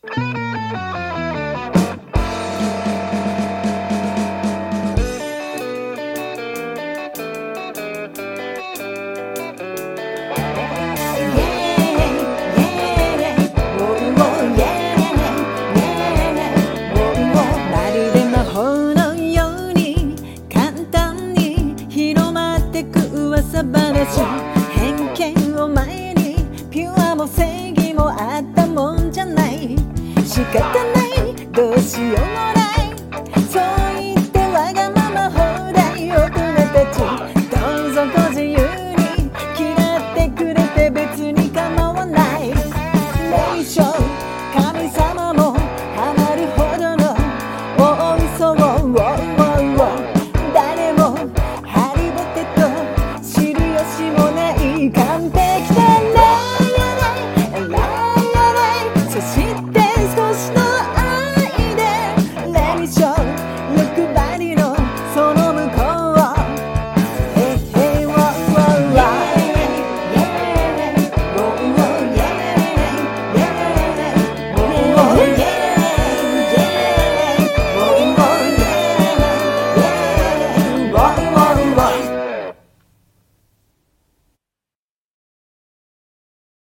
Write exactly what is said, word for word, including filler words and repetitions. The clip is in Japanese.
噂話偏見を前にピュアも正義もあったもんじゃない。仕方ない、どうしようもない、そう